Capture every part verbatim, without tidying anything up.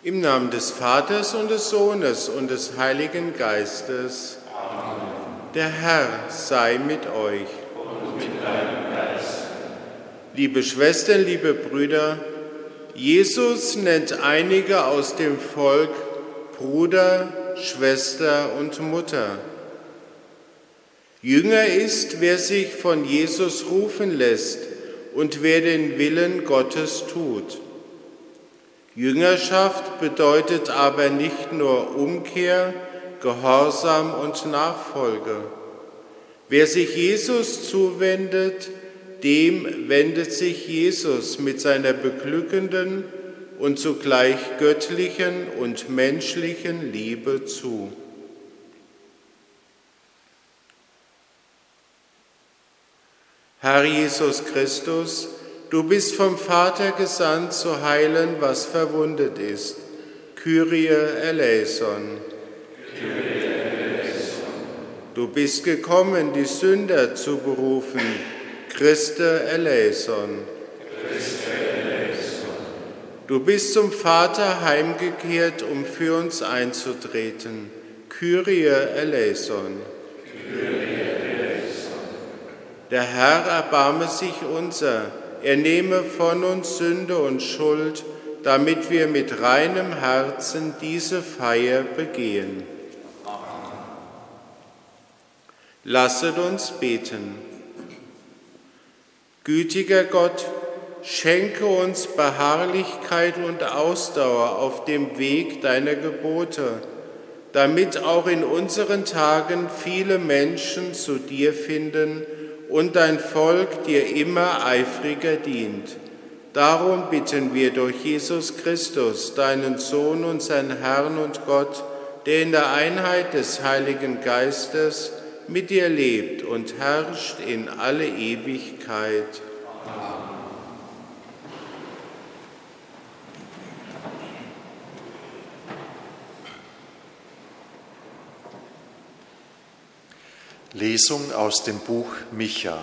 Im Namen des Vaters und des Sohnes und des Heiligen Geistes. Amen. Der Herr sei mit euch. Und mit deinem Geist. Liebe Schwestern, liebe Brüder, Jesus nennt einige aus dem Volk Bruder, Schwester und Mutter. Jünger ist, wer sich von Jesus rufen lässt und wer den Willen Gottes tut. Jüngerschaft bedeutet aber nicht nur Umkehr, Gehorsam und Nachfolge. Wer sich Jesus zuwendet, dem wendet sich Jesus mit seiner beglückenden und zugleich göttlichen und menschlichen Liebe zu. Herr Jesus Christus, du bist vom Vater gesandt, zu heilen, was verwundet ist. Kyrie eleison. Kyrie eleison. Du bist gekommen, die Sünder zu berufen. Christe eleison. Christe eleison. Du bist zum Vater heimgekehrt, um für uns einzutreten. Kyrie eleison. Kyrie eleison. Der Herr erbarme sich unser. Er nehme von uns Sünde und Schuld, damit wir mit reinem Herzen diese Feier begehen. Amen. Lasset uns beten. Gütiger Gott, schenke uns Beharrlichkeit und Ausdauer auf dem Weg deiner Gebote, damit auch in unseren Tagen viele Menschen zu dir finden und dein Volk dir immer eifriger dient. Darum bitten wir durch Jesus Christus, deinen Sohn, unseren Herrn und Gott, der in der Einheit des Heiligen Geistes mit dir lebt und herrscht in alle Ewigkeit. Amen. Lesung aus dem Buch Micha.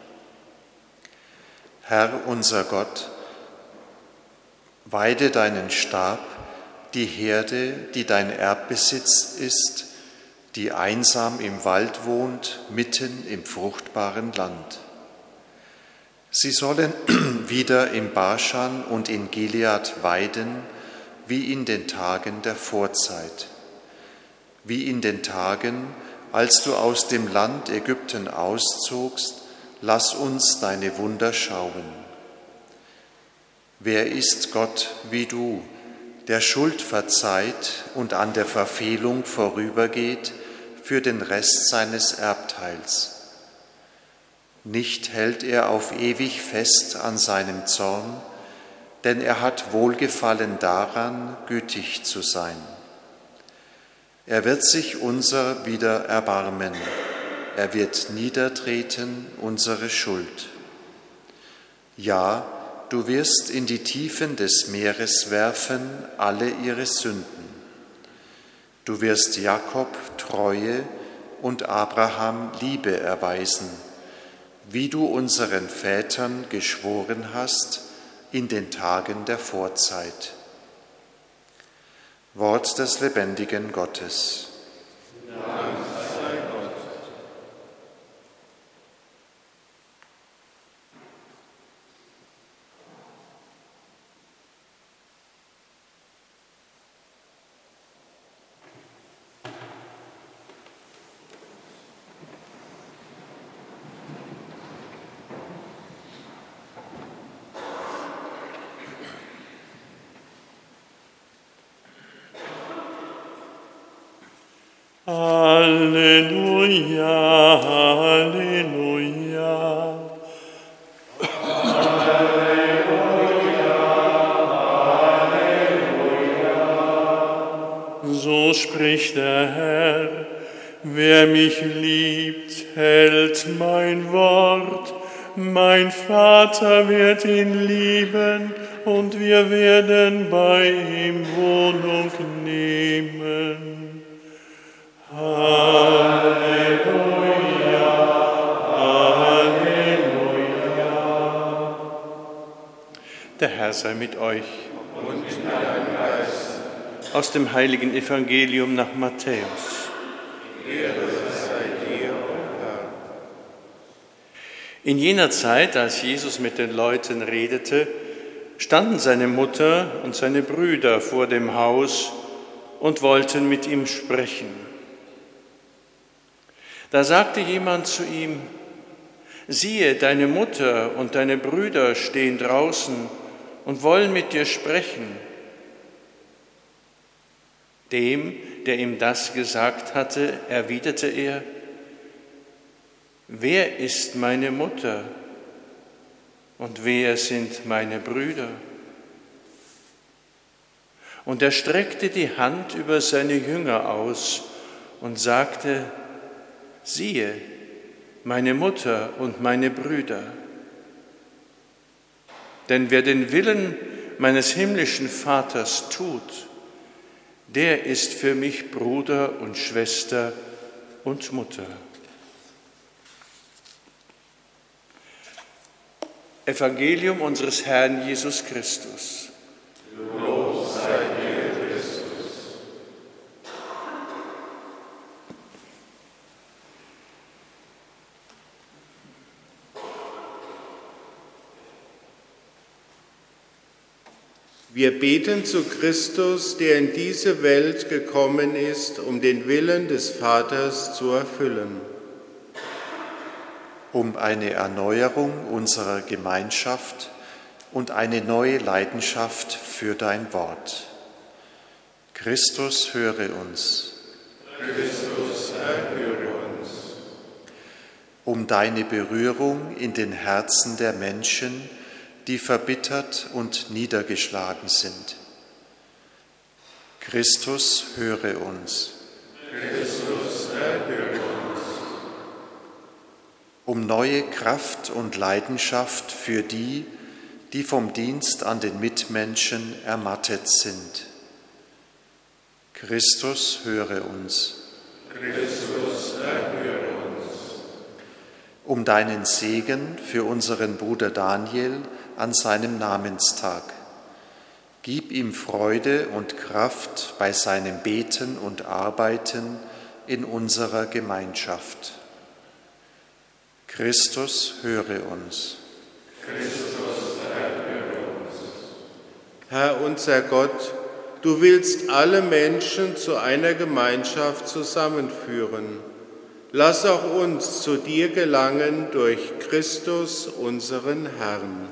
Herr unser Gott, weide deinen Stab, die Herde, die dein Erbbesitz ist, die einsam im Wald wohnt, mitten im fruchtbaren Land. Sie sollen wieder im Baschan und in Gilead weiden, wie in den Tagen der Vorzeit, wie in den Tagen, als du aus dem Land Ägypten auszogst. Lass uns deine Wunder schauen. Wer ist Gott wie du, der Schuld verzeiht und an der Verfehlung vorübergeht für den Rest seines Erbteils? Nicht hält er auf ewig fest an seinem Zorn, denn er hat Wohlgefallen daran, gütig zu sein. Er wird sich unser wieder erbarmen. Er wird niedertreten unsere Schuld. Ja, du wirst in die Tiefen des Meeres werfen alle ihre Sünden. Du wirst Jakob Treue und Abraham Liebe erweisen, wie du unseren Vätern geschworen hast in den Tagen der Vorzeit. Wort des lebendigen Gottes. Dank sei Gott. Halleluja, Halleluja. Halleluja, Halleluja. So spricht der Herr, wer mich liebt, hält mein Wort. Mein Vater wird ihn lieben und wir werden bei ihm Wohnung nehmen. Halleluja, Halleluja. Der Herr sei mit euch. Und mit deinem Geist. Aus dem heiligen Evangelium nach Matthäus. Ehre sei dir, o Herr. In jener Zeit, als Jesus mit den Leuten redete, standen seine Mutter und seine Brüder vor dem Haus und wollten mit ihm sprechen. Da sagte jemand zu ihm: Siehe, deine Mutter und deine Brüder stehen draußen und wollen mit dir sprechen. Dem, der ihm das gesagt hatte, erwiderte er: Wer ist meine Mutter und wer sind meine Brüder? Und er streckte die Hand über seine Jünger aus und sagte: Siehe, meine Mutter und meine Brüder. Denn wer den Willen meines himmlischen Vaters tut, der ist für mich Bruder und Schwester und Mutter. Evangelium unseres Herrn Jesus Christus. Lob sei dir, Christus. Wir beten zu Christus, der in diese Welt gekommen ist, um den Willen des Vaters zu erfüllen. Um eine Erneuerung unserer Gemeinschaft und eine neue Leidenschaft für dein Wort. Christus, höre uns. Christus, erhöre uns. Um deine Berührung in den Herzen der Menschen, die verbittert und niedergeschlagen sind. Christus, höre uns. Christus, erhöre uns. Um neue Kraft und Leidenschaft für die, die vom Dienst an den Mitmenschen ermattet sind. Christus, höre uns. Christus, erhöre uns. Um deinen Segen für unseren Bruder Daniel an seinem Namenstag. Gib ihm Freude und Kraft bei seinem Beten und Arbeiten in unserer Gemeinschaft. Christus, höre uns. Christus, erhöre uns. Herr unser Gott, du willst alle Menschen zu einer Gemeinschaft zusammenführen. Lass auch uns zu dir gelangen durch Christus, unseren Herrn.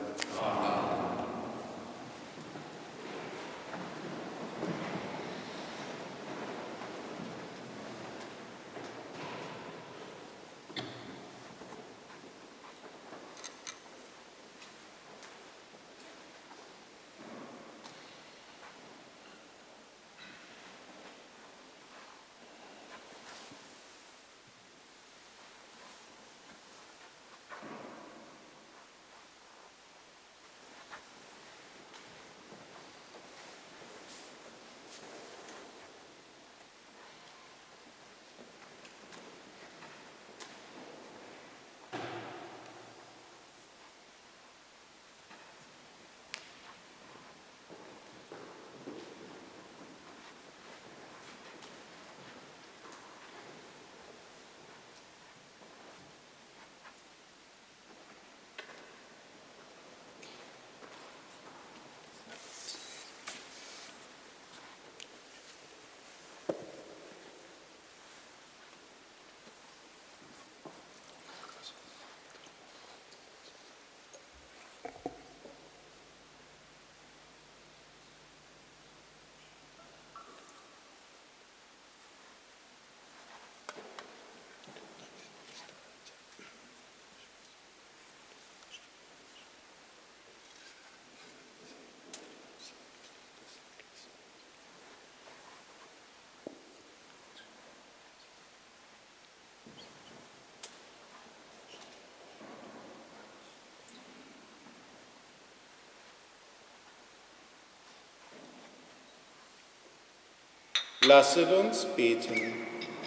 Lasset uns beten.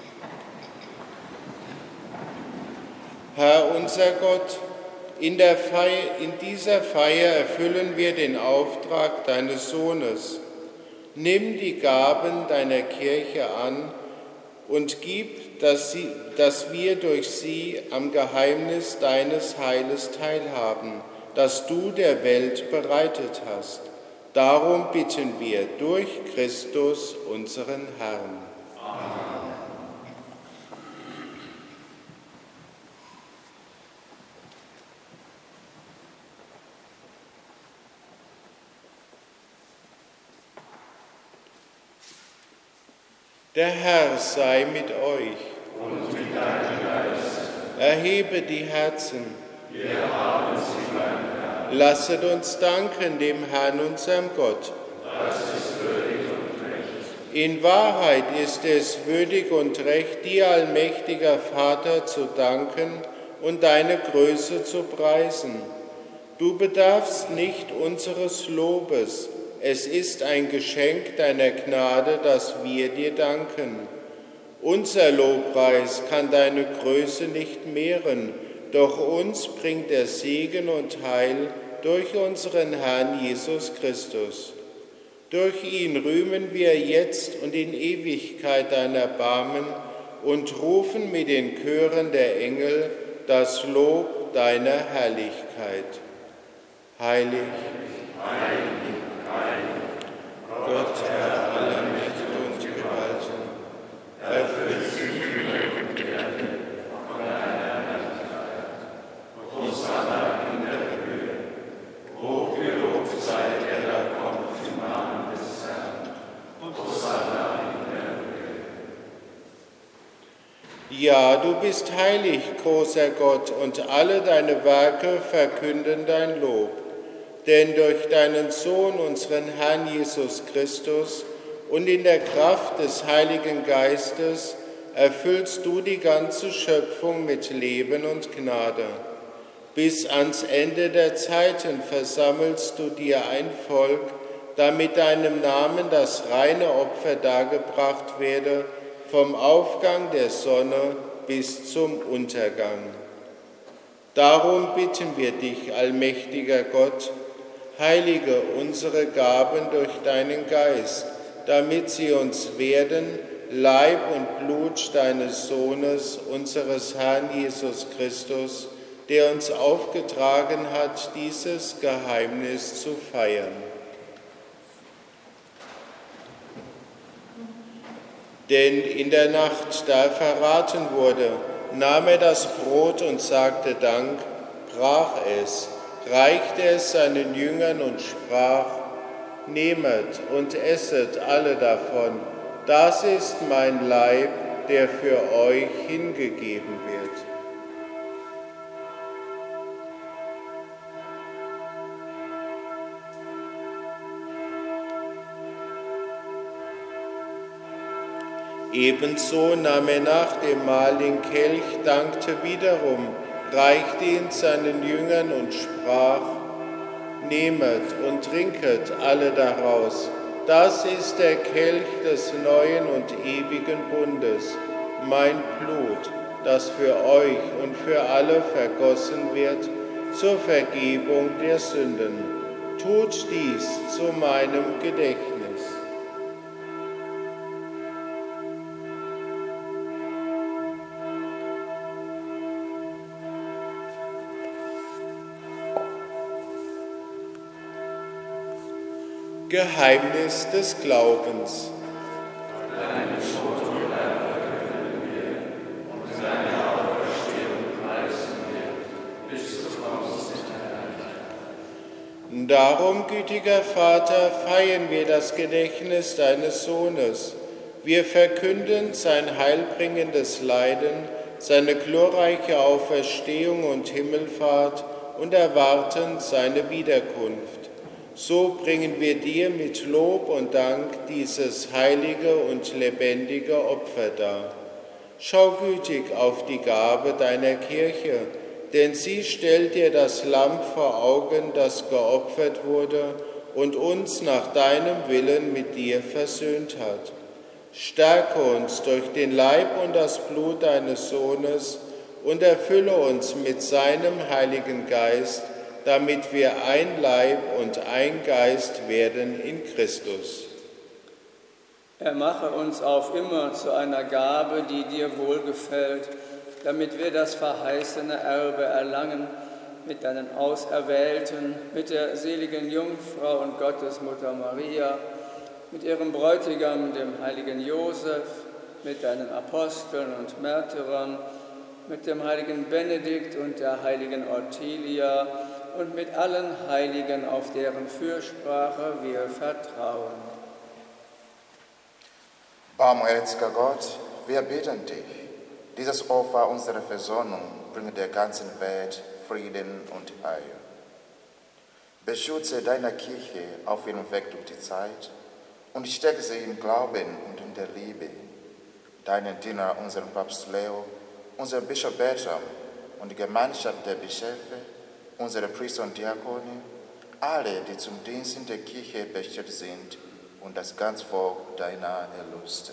Herr unser Gott, in, der Feier, in dieser Feier erfüllen wir den Auftrag deines Sohnes. Nimm die Gaben deiner Kirche an und gib, dass, sie, dass wir durch sie am Geheimnis deines Heiles teilhaben, das du der Welt bereitet hast. Darum bitten wir durch Christus, unseren Herrn. Amen. Der Herr sei mit euch. Und mit deinem Geist. Erhebe die Herzen. Wir haben sie beim Herrn. Lasset uns danken dem Herrn, unserem Gott. Das ist würdig und recht. In Wahrheit ist es würdig und recht, dir, allmächtiger Vater, zu danken und deine Größe zu preisen. Du bedarfst nicht unseres Lobes. Es ist ein Geschenk deiner Gnade, dass wir dir danken. Unser Lobpreis kann deine Größe nicht mehren, doch uns bringt der Segen und Heil durch unseren Herrn Jesus Christus. Durch ihn rühmen wir jetzt und in Ewigkeit dein Erbarmen und rufen mit den Chören der Engel das Lob deiner Herrlichkeit. Heilig, Heilig, heilig, Gott, Herr aller Mächte und Gewalten, erfüllt sich Himmel und Erde von deiner Herrlichkeit. Hosanna in der Höhe. Hochgelobt sei der, der kommt im Namen des Herrn. Hosanna in der Höhe. Ja, du bist heilig, großer Gott, und alle deine Werke verkünden dein Lob. Denn durch deinen Sohn, unseren Herrn Jesus Christus, und in der Kraft des Heiligen Geistes erfüllst du die ganze Schöpfung mit Leben und Gnade. Bis ans Ende der Zeiten versammelst du dir ein Volk, damit deinem Namen das reine Opfer dargebracht werde, vom Aufgang der Sonne bis zum Untergang. Darum bitten wir dich, allmächtiger Gott, heilige unsere Gaben durch deinen Geist, damit sie uns werden, Leib und Blut deines Sohnes, unseres Herrn Jesus Christus, der uns aufgetragen hat, dieses Geheimnis zu feiern. Denn in der Nacht, da er verraten wurde, nahm er das Brot und sagte Dank, brach es, reichte es seinen Jüngern und sprach: Nehmet und esset alle davon, das ist mein Leib, der für euch hingegeben wird. Ebenso nahm er nach dem Mahl den Kelch, dankte wiederum, reichte ihn seinen Jüngern und sprach: Nehmet und trinket alle daraus. Das ist der Kelch des neuen und ewigen Bundes, mein Blut, das für euch und für alle vergossen wird zur Vergebung der Sünden. Tut dies zu meinem Gedächtnis. Geheimnis des Glaubens. Deinen Tod verkünden wir und deine Auferstehung preisen wir, bis du kommst in der Herrlichkeit. Darum, gütiger Vater, feiern wir das Gedächtnis deines Sohnes. Wir verkünden sein heilbringendes Leiden, seine glorreiche Auferstehung und Himmelfahrt und erwarten seine Wiederkunft. So bringen wir dir mit Lob und Dank dieses heilige und lebendige Opfer dar. Schau gütig auf die Gabe deiner Kirche, denn sie stellt dir das Lamm vor Augen, das geopfert wurde und uns nach deinem Willen mit dir versöhnt hat. Stärke uns durch den Leib und das Blut deines Sohnes und erfülle uns mit seinem Heiligen Geist, damit wir ein Leib und ein Geist werden in Christus. Er mache uns auf immer zu einer Gabe, die dir wohlgefällt, damit wir das verheißene Erbe erlangen, mit deinen Auserwählten, mit der seligen Jungfrau und Gottesmutter Maria, mit ihrem Bräutigam, dem heiligen Josef, mit deinen Aposteln und Märtyrern, mit dem heiligen Benedikt und der heiligen Ottilia und mit allen Heiligen, auf deren Fürsprache wir vertrauen. Barmherziger Gott, wir bitten dich, dieses Opfer unserer Versöhnung bringe der ganzen Welt Frieden und Heil. Beschütze deine Kirche auf ihrem Weg durch die Zeit und stärke sie im Glauben und in der Liebe. Deinen Diener, unseren Papst Leo, unseren Bischof Bertram und die Gemeinschaft der Bischöfe, unsere Priester und Diakone, alle, die zum Dienst in der Kirche bestellt sind, und das ganze Volk deiner Erlösten.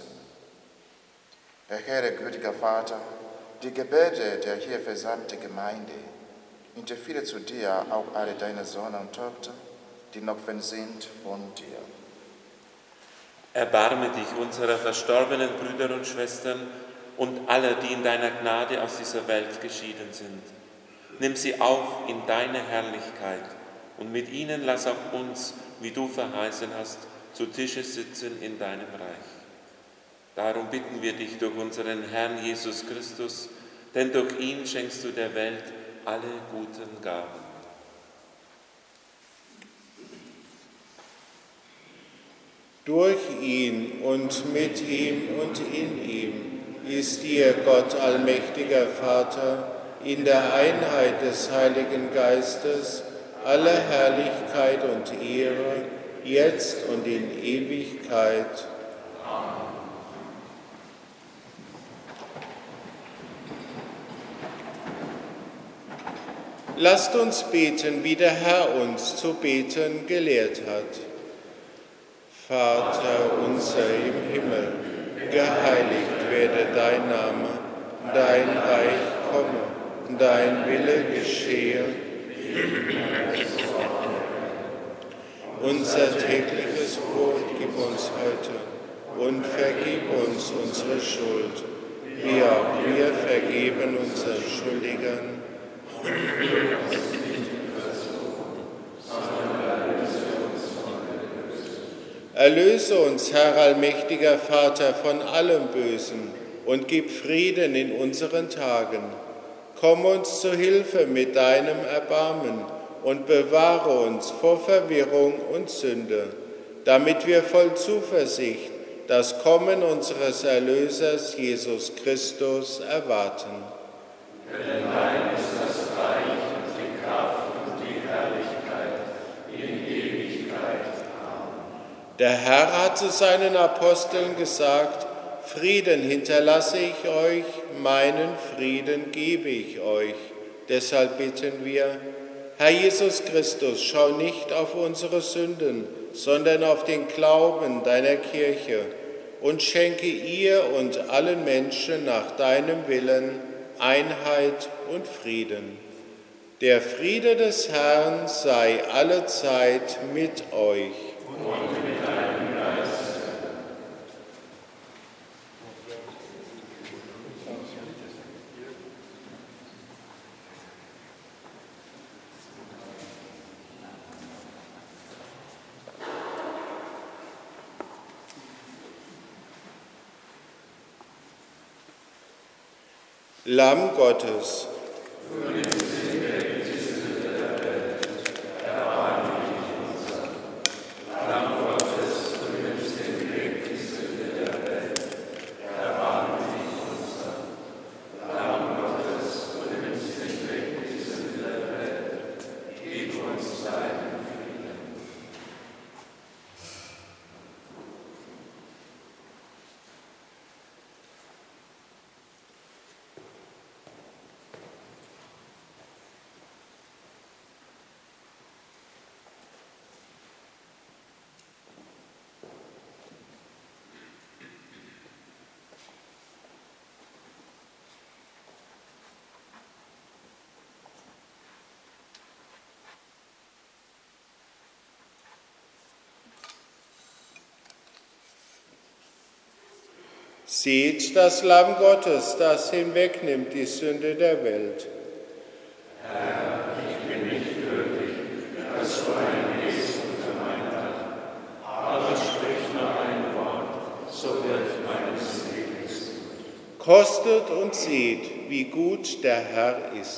Herr, gütiger Vater, die Gebete der hier versammelten Gemeinde, interfere zu dir auch alle deine Söhne und Töchter, die noch fern sind von dir. Erbarme dich unserer verstorbenen Brüder und Schwestern und aller, die in deiner Gnade aus dieser Welt geschieden sind. Nimm sie auf in deine Herrlichkeit und mit ihnen lass auch uns, wie du verheißen hast, zu Tische sitzen in deinem Reich. Darum bitten wir dich durch unseren Herrn Jesus Christus, denn durch ihn schenkst du der Welt alle guten Gaben. Durch ihn und mit ihm und in ihm ist dir, Gott allmächtiger Vater, in der Einheit des Heiligen Geistes alle Herrlichkeit und Ehre, jetzt und in Ewigkeit. Amen. Lasst uns beten, wie der Herr uns zu beten gelehrt hat. Vater unser im Himmel, geheiligt werde dein Name, dein Reich komme, dein Wille geschehe. Unser tägliches Brot gib uns heute und vergib uns unsere Schuld, wie auch wir vergeben unseren Schuldigern. Erlöse uns, Herr allmächtiger Vater, von allem Bösen und gib Frieden in unseren Tagen. Komm uns zu Hilfe mit deinem Erbarmen und bewahre uns vor Verwirrung und Sünde, damit wir voll Zuversicht das Kommen unseres Erlösers Jesus Christus erwarten. Denn dein ist das Reich und die Kraft und die Herrlichkeit in Ewigkeit. Amen. Der Herr hat zu seinen Aposteln gesagt: Frieden hinterlasse ich euch, meinen Frieden gebe ich euch. Deshalb bitten wir, Herr Jesus Christus, schau nicht auf unsere Sünden, sondern auf den Glauben deiner Kirche und schenke ihr und allen Menschen nach deinem Willen Einheit und Frieden. Der Friede des Herrn sei allezeit mit euch. Und mit deinem Geist. Lamm Gottes. Seht das Lamm Gottes, das hinwegnimmt die Sünde der Welt. Herr, ich bin nicht würdig, dass du eingehst unter mein Dach, aber sprich nur ein Wort, so wird meine Seele gesund. Kostet und seht, wie gut der Herr ist.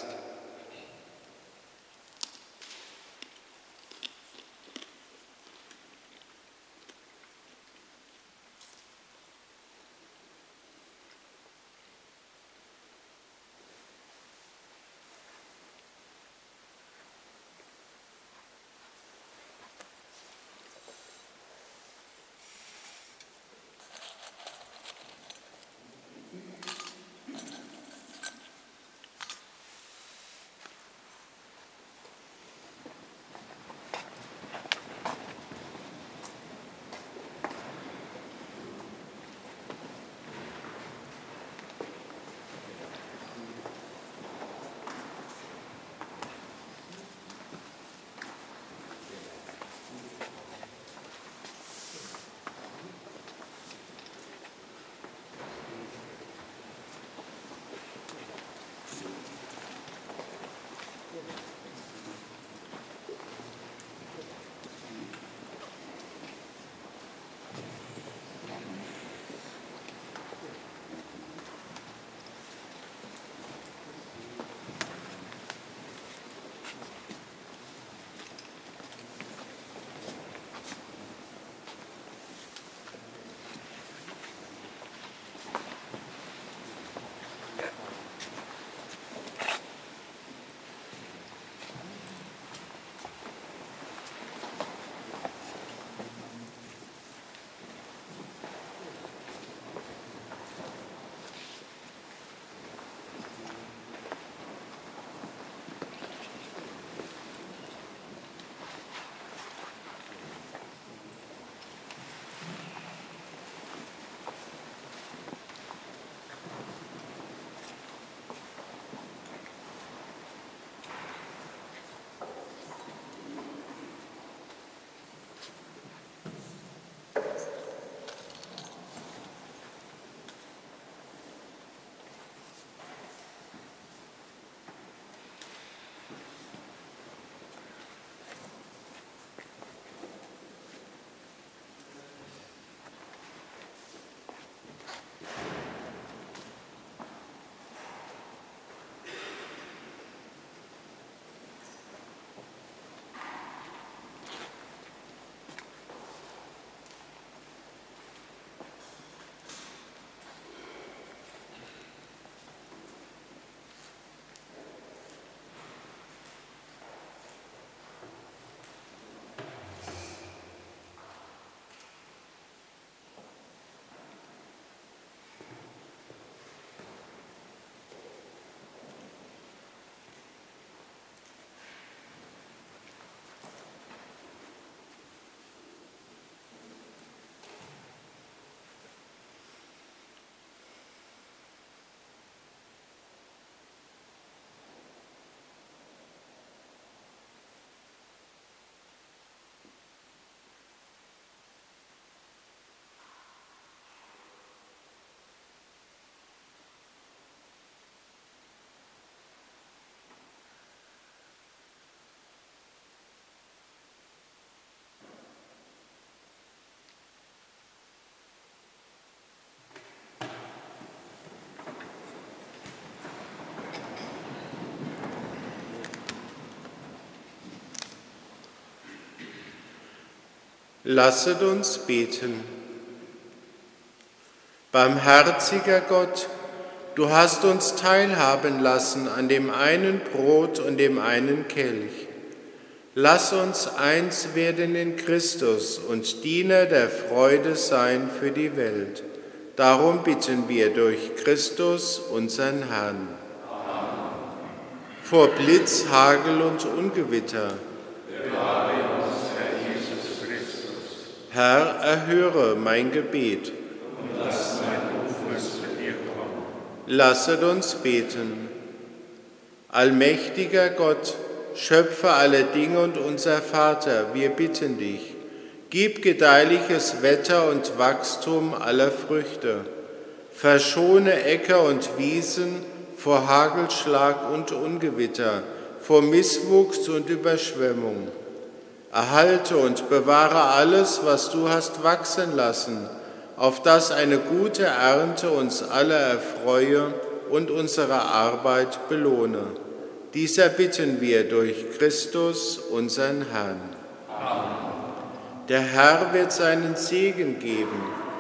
Lasset uns beten. Barmherziger Gott, du hast uns teilhaben lassen an dem einen Brot und dem einen Kelch. Lass uns eins werden in Christus und Diener der Freude sein für die Welt. Darum bitten wir durch Christus, unseren Herrn. Amen. Vor Blitz, Hagel und Ungewitter, bewahre uns, Herr Jesus Christus. Herr, erhöre mein Gebet. Und lass mein Rufen zu dir kommen. Lasset uns beten. Allmächtiger Gott, Schöpfer aller Dinge und unser Vater, wir bitten dich, gib gedeihliches Wetter und Wachstum aller Früchte, Verschone Äcker und Wiesen vor Hagelschlag und Ungewitter, vor Misswuchs und Überschwemmung. Erhalte und bewahre alles, was du hast wachsen lassen, auf dass eine gute Ernte uns alle erfreue und unsere Arbeit belohne. Dies erbitten wir durch Christus, unseren Herrn. Amen. Der Herr wird seinen Segen geben.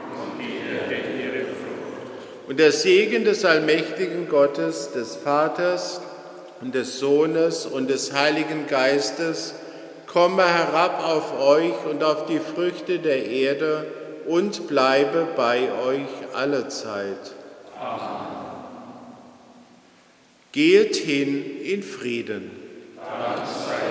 Und der Segen des allmächtigen Gottes, des Vaters und des Sohnes und des Heiligen Geistes komme herab auf euch und auf die Früchte der Erde und bleibe bei euch allezeit. Amen. Geht hin in Frieden. Dank sei